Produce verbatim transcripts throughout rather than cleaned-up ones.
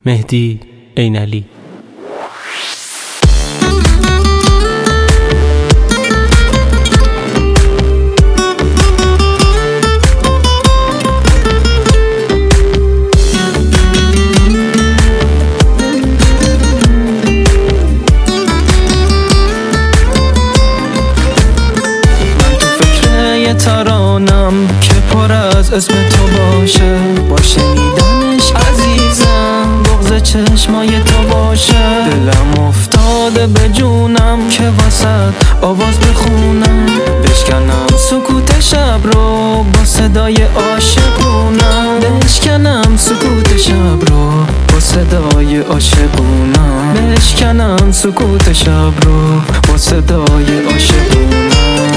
مهدی عینعلی. ترانم که پر از اسم تو باشه، با شنیدنش عزیزم بغض چشمای تو باشه. دلم افتاده به جونم که واسه آواز بخونم، بشکنم سکوت شب رو با صدای عاشقونم، بشکنم سکوت شب رو با صدای عاشقونم، بشکنم سکوت شب رو با صدای عاشقونم.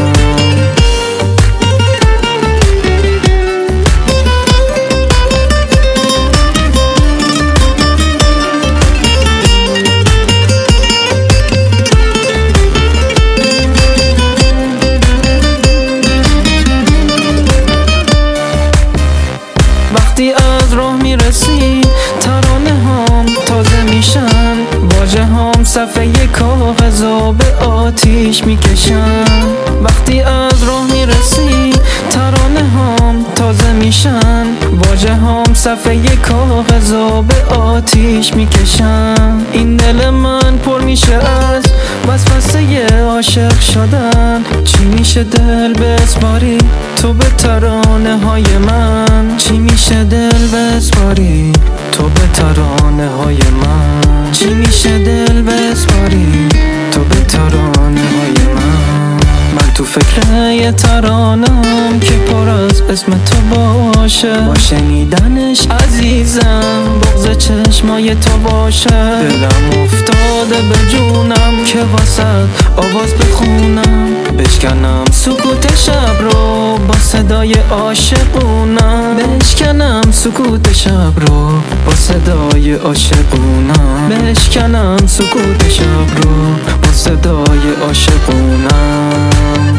وقتی از راه میرسی ترانه هم تازه میشن، واژه هم صفحه کاغذ و به آتیش میکشن. وقتی از راه میرسی ترانه هم تازه میشن، واژه هم صفحه کاغذ و به آتیش میکشن. این دل من پر میشه از وسوسه عاشق شدن، چی میشه دل بسپاری تو به ترانه های من، چی میشه دل بسپاری تو به ترانه های من، چی میشه دل بسپاری تو به ترانه های من. من تو فکر یه ترانم که پر از اسم تو باشه، با شنیدنش عزیزم بغض چشمای تو باشه. دلم افتاده به جونم که واسه آواز بخونم، بشکنم سکوت شب رو با صدای عاشقونم، بشکنم سکوت شب رو با صدای عاشقونم، بشکنم سکوت شب رو با صدای عاشقونم.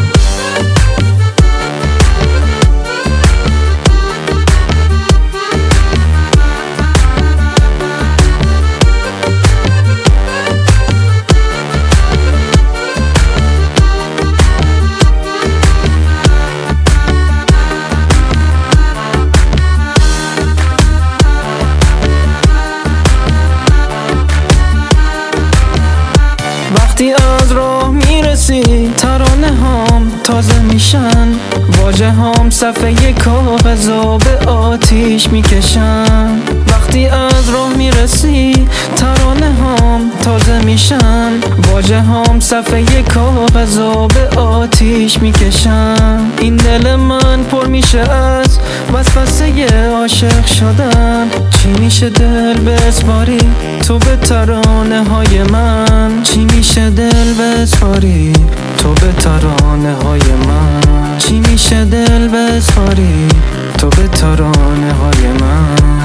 وقتی از راه میرسی ترانه هم تازه میشن، واژه هم صفحه کاغذ و به آتیش میکشن. وقتی از راه میرسی ترانه هم تازه میشن، واژه هم صفحه کاغذ و به آتیش میکشن. این دل من پر میشه از وسوسه عاشق شدن، چی میشه دل بسپاری تو به ترانه های من، چی میشه دل بسپاری تو به ترانه های من، چی میشه دل بسپاری تو به ترانه های من.